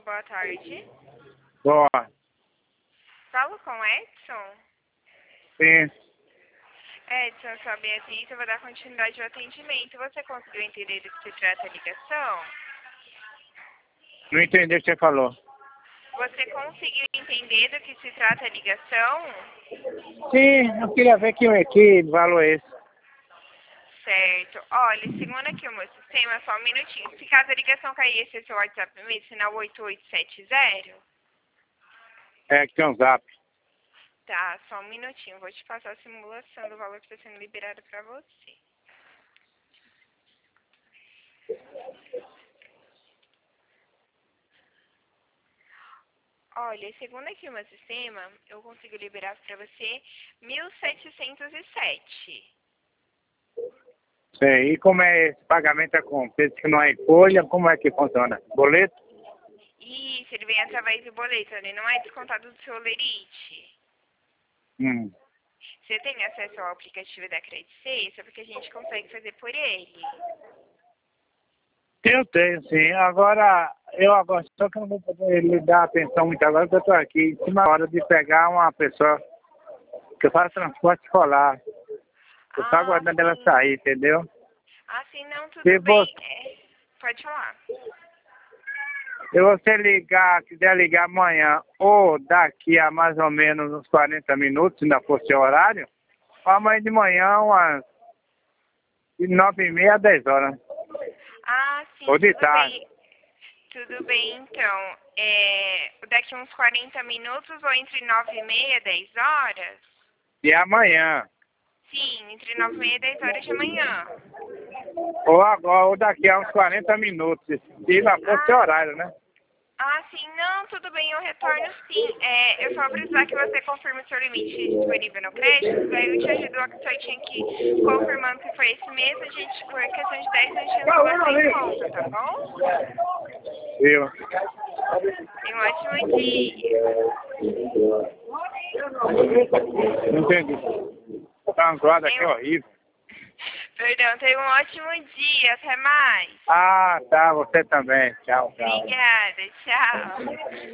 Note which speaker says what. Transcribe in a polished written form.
Speaker 1: boa tarde.
Speaker 2: Boa.
Speaker 1: Falo com Edson.
Speaker 2: Sim.
Speaker 1: Edson, eu sou a Beatriz, eu vou dar continuidade ao atendimento. Você conseguiu entender do que se trata a ligação?
Speaker 2: Não entendi o que você falou.
Speaker 1: Você conseguiu entender do que se trata a ligação?
Speaker 2: Sim, eu queria ver que valor é esse.
Speaker 1: Certo. Olha, segundo aqui o meu sistema, só um minutinho. Se caso a ligação cair, esse é seu WhatsApp mesmo, sinal 8870?
Speaker 2: É, que tem um zap.
Speaker 1: Tá, só um minutinho. Vou te passar a simulação do valor que está sendo liberado para você. Olha, segundo aqui o meu sistema, eu consigo liberar para você 1.707.
Speaker 2: Sei. E como é esse pagamento? É como? Você disse que não é em folha, como é que funciona? Boleto?
Speaker 1: Isso, ele vem através do boleto, ele não é descontado do seu lerite. Você tem acesso ao aplicativo da Credit Safe, porque a gente consegue fazer por ele.
Speaker 2: Eu tenho, sim. Agora só que eu não vou poder lhe dar atenção muito agora, porque eu estou aqui em cima da hora de pegar uma pessoa que faz transporte escolar. Eu estou aguardando ela sair, entendeu?
Speaker 1: Sim, não, tudo
Speaker 2: Se
Speaker 1: bem.
Speaker 2: você,
Speaker 1: Pode falar.
Speaker 2: se você quiser ligar amanhã ou daqui a mais ou menos uns 40 minutos, se ainda for seu horário, ou amanhã de manhã, umas 9h30 a 10 horas.
Speaker 1: Sim,
Speaker 2: Ou de
Speaker 1: tudo
Speaker 2: tarde.
Speaker 1: bem. Tudo bem, então. Daqui uns 40 minutos ou entre 9h30 e 10 horas?
Speaker 2: E amanhã.
Speaker 1: Sim, entre 9h30 e 10 horas de manhã.
Speaker 2: Ou agora, ou daqui a uns 40 minutos. Se ainda for seu horário, né?
Speaker 1: Sim, não, tudo bem, eu retorno sim. Eu só vou precisar que você confirme o seu limite disponível no crédito, daí eu te ajudo certinho aqui, confirmando que foi esse mês, a gente, por questão de 10 minutinhos, coloca em conta, tá bom?
Speaker 2: Viu?
Speaker 1: Tenha um ótimo dia.
Speaker 2: Não entendi. Tá um quadro aqui horrível.
Speaker 1: Perdão, tenha um ótimo dia, até mais.
Speaker 2: Tá, você também. Tchau, tchau.
Speaker 1: Obrigada, tchau.